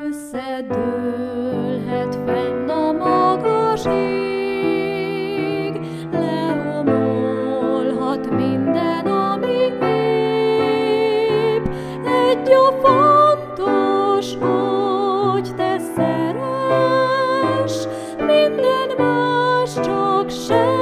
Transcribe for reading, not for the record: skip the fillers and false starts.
Összedőlhet fenn a magas ég, leomolhat minden, ami épp. Egy a fontos, hogy te szeress, minden más csak segít.